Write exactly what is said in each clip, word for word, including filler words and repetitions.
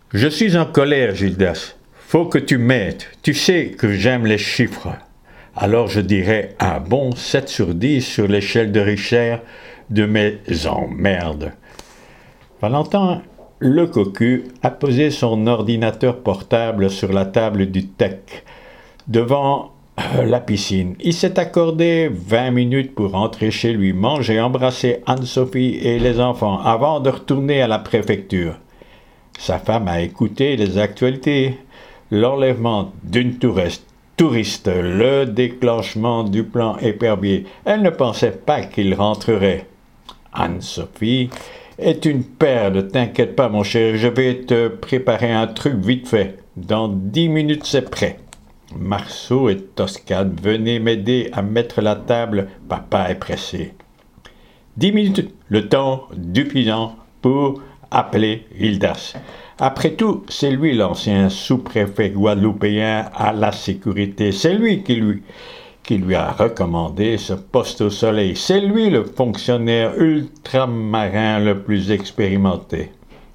Je suis en colère, Gildas. Faut que tu m'aides. Tu sais que j'aime les chiffres. Alors je dirais un bon sept sur dix sur l'échelle de Richter de mes emmerdes. Valentin le cocu a posé son ordinateur portable sur la table du tech, devant euh, la piscine. Il s'est accordé vingt minutes pour rentrer chez lui, manger, embrasser Anne-Sophie et les enfants, avant de retourner à la préfecture. Sa femme a écouté les actualités, l'enlèvement d'une touriste, touriste, le déclenchement du plan épervier. Elle ne pensait pas qu'il rentrerait. Anne-Sophie est une perle, t'inquiète pas mon cher, je vais te préparer un truc vite fait. Dans dix minutes c'est prêt. Marceau et Toscane, venez m'aider à mettre la table, papa est pressé. Dix minutes, le temps du client pour appeler Gildas. Après tout, c'est lui l'ancien sous-préfet guadeloupéen à la sécurité, c'est lui qui lui... qui lui a recommandé ce poste au soleil. C'est lui le fonctionnaire ultramarin le plus expérimenté.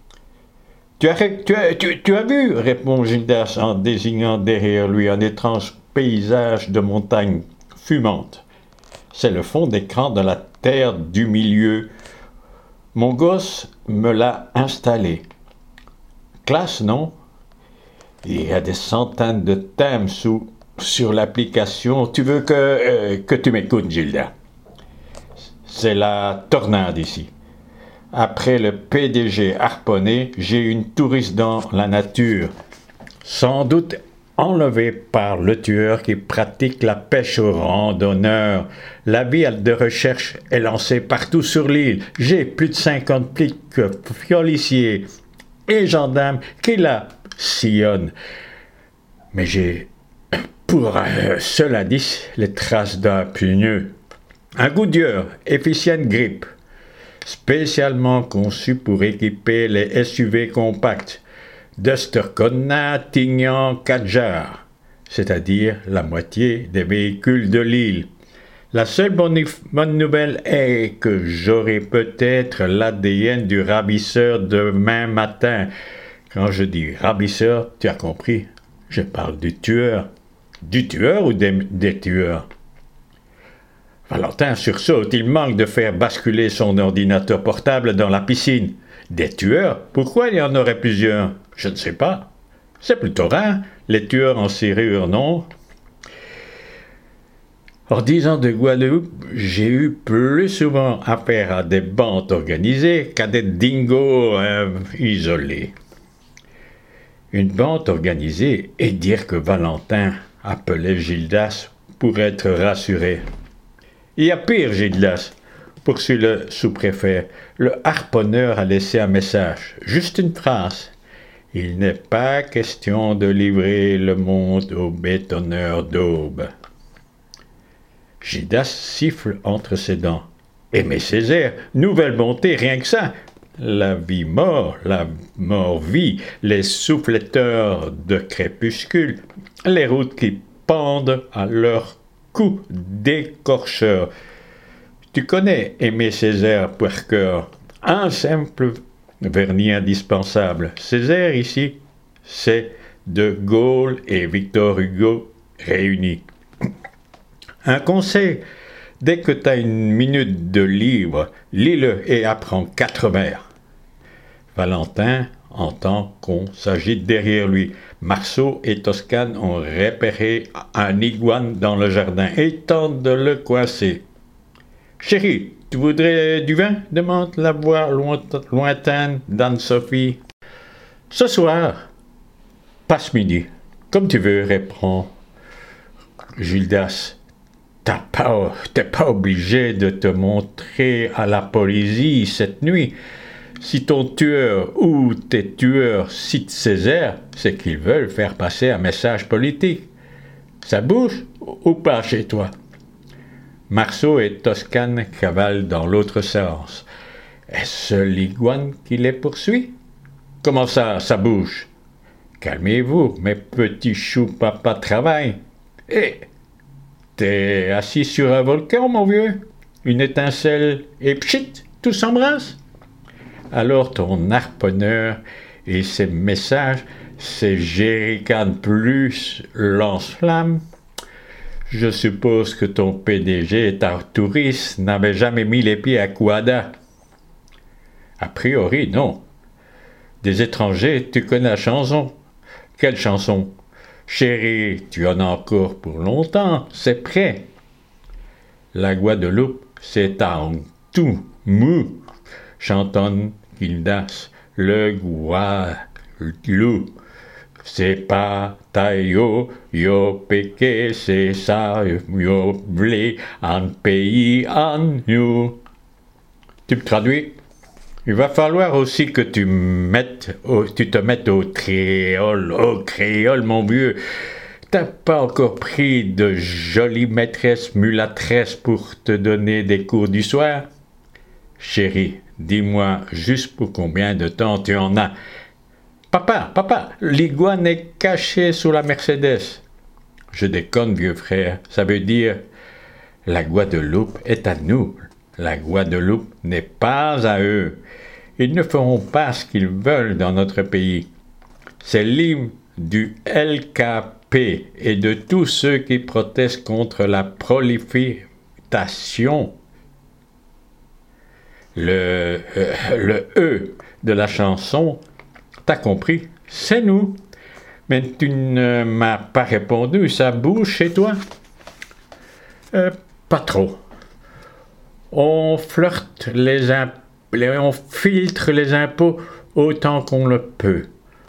Tu as, tu as, tu, tu as vu, répond Gildas en désignant derrière lui un étrange paysage de montagnes fumantes. C'est le fond d'écran de la terre du milieu. Mon gosse me l'a installé. Classe, non? Il y a des centaines de thèmes sous... sur l'application. Tu veux que, euh, que tu m'écoutes, Gilda? C'est la tornade ici. Après le P D G harponné, j'ai une touriste dans la nature. Sans doute enlevée par le tueur qui pratique la pêche aux randonneurs. La vie de recherche est lancée partout sur l'île. J'ai plus de cinquante flics, policiers et gendarmes qui la sillonnent. Mais j'ai... pour euh, seul indice, les traces d'un pneu. Un Goodyear, efficiente grippe, spécialement conçu pour équiper les S U V compacts d'Österkonna, Tignan, Kadjar, c'est-à-dire la moitié des véhicules de l'île. La seule bonne, bonne nouvelle est que j'aurai peut-être l'A D N du ravisseur demain matin. Quand je dis ravisseur, tu as compris, je parle du tueur. Du tueur ou des, des tueurs? Valentin sursaute, il manque de faire basculer son ordinateur portable dans la piscine. Des tueurs? Pourquoi il y en aurait plusieurs? Je ne sais pas. C'est plutôt rare, les tueurs en serrure, non? En dix ans de Guadeloupe, j'ai eu plus souvent affaire à des bandes organisées qu'à des dingos euh, isolés. Une bande organisée, et dire que Valentin appelait Gildas pour être rassuré. Il y a pire, Gildas, poursuit le sous-préfet. Le harponneur a laissé un message, juste une phrase. Il n'est pas question de livrer le monde aux bétonneurs d'Aube. Gildas siffle entre ses dents. Aimé Césaire, nouvelle bonté, rien que ça. La vie-mort, la mort-vie, les souffleteurs de crépuscule, les routes qui pendent à leur cou d'écorcheur. Tu connais Aimé Césaire par cœur, un simple vernis indispensable. Césaire ici, c'est De Gaulle et Victor Hugo réunis. Un conseil, dès que tu as une minute de libre, lis-le et apprends quatre vers. Valentin entend qu'on s'agite derrière lui. Marceau et Toscane ont repéré un iguane dans le jardin et tentent de le coincer. « Chérie, tu voudrais du vin ?» demande la voix lointaine d'Anne-Sophie. « Ce soir, passe midi, comme tu veux, répond Gildas. T'as pas, t'es pas obligé de te montrer à la police cette nuit. Si ton tueur ou tes tueurs citent Césaire, c'est qu'ils veulent faire passer un message politique. Ça bouge ou pas chez toi? » Marceau et Toscane cavalent dans l'autre sens. Est-ce l'iguane qui les poursuit? Comment ça, ça bouge? Calmez-vous, mes petits choux, papa travaille. Eh, t'es assis sur un volcan, mon vieux? Une étincelle et pchit, tout s'embrasse? Alors ton harponneur et ces messages, ces jerrycans plus lance-flammes. Je suppose que ton P D G, Tartouris, n'avait jamais mis les pieds à Kouada. A priori, non. Des étrangers, tu connais la chanson. Quelle chanson? Chérie, tu en as encore pour longtemps, c'est prêt. La Guadeloupe, c'est en tout mou, chantonne Gildas, le Guadeloupe. C'est pas taillot, yo péqué, c'est ça, yo blé, en pays, en nous. Tu me traduis? Il va falloir aussi que tu, mettes au, tu te mettes au créole, au créole, mon vieux. T'as pas encore pris de jolies maîtresses mulâtresses pour te donner des cours du soir? Chérie, dis-moi juste pour combien de temps tu en as. Papa, papa, l'iguane est cachée sous la Mercedes. Je déconne, vieux frère. Ça veut dire, la Guadeloupe est à nous. La Guadeloupe n'est pas à eux. Ils ne feront pas ce qu'ils veulent dans notre pays. C'est l'hymne du L K P et de tous ceux qui protestent contre la prolifération. Le, euh, le E de la chanson, t'as compris, c'est nous. Mais tu ne m'as pas répondu, ça bouge chez toi? Euh, pas trop. On flirte les impôts, on filtre les impôts autant qu'on le peut.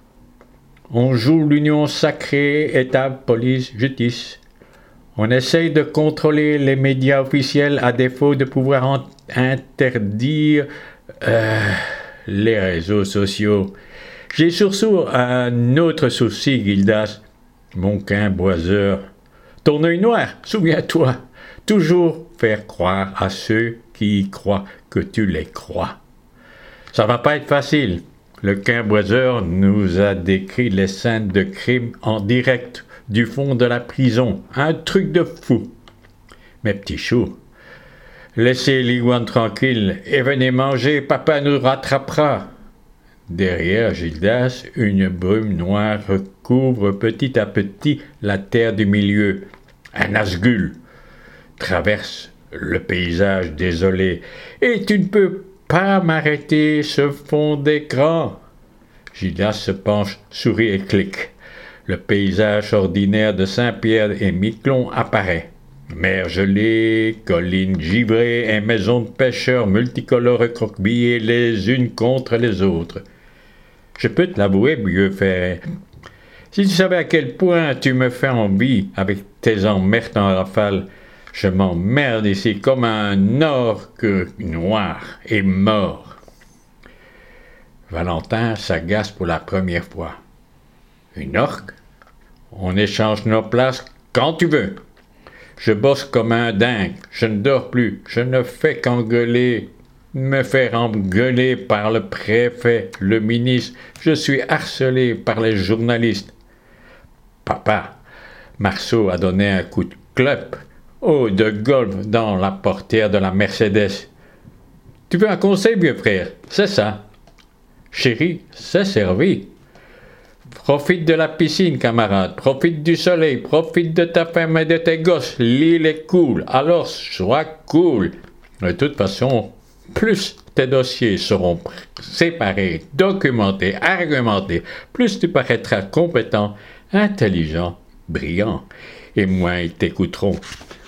On joue l'union sacrée, État, police, justice. On essaye de contrôler les médias officiels à défaut de pouvoir en- interdire euh, les réseaux sociaux. J'ai surtout un autre souci, Gildas, mon quimboiseur. Ton œil noir, souviens-toi, toujours faire croire à ceux qui y croient que tu les crois. Ça va pas être facile. Le quimboiseur nous a décrit les scènes de crime en direct du fond de la prison. Un truc de fou. Mes petits choux, laissez l'iguane tranquille et venez manger, papa nous rattrapera. Derrière Gildas, une brume noire recouvre petit à petit la terre du milieu. Un Nazgûl traverse le paysage désolé. Et tu ne peux pas m'arrêter ce fond d'écran. Gildas se penche, sourit et clique. Le paysage ordinaire de Saint-Pierre et Miquelon apparaît. Mer gelée, collines givrées et maisons de pêcheurs multicolores recroquevillées les unes contre les autres. Je peux te l'avouer, vieux frère. Si tu savais à quel point tu me fais envie avec tes emmerdes en rafale, je m'emmerde ici comme un orque noir et mort. Valentin s'agace pour la première fois. Une orque? On échange nos places quand tu veux. Je bosse comme un dingue, je ne dors plus, je ne fais qu'engueuler, me faire engueuler par le préfet, le ministre, je suis harcelé par les journalistes. Papa, Marceau a donné un coup de clope, oh, de golf dans la portière de la Mercedes. Tu veux un conseil, vieux frère? C'est ça. Chérie, c'est servi. Profite de la piscine, camarade, profite du soleil, profite de ta femme et de tes gosses, l'île est cool, alors sois cool. De toute façon, plus tes dossiers seront séparés, documentés, argumentés, plus tu paraîtras compétent, intelligent, brillant, et moins ils t'écouteront.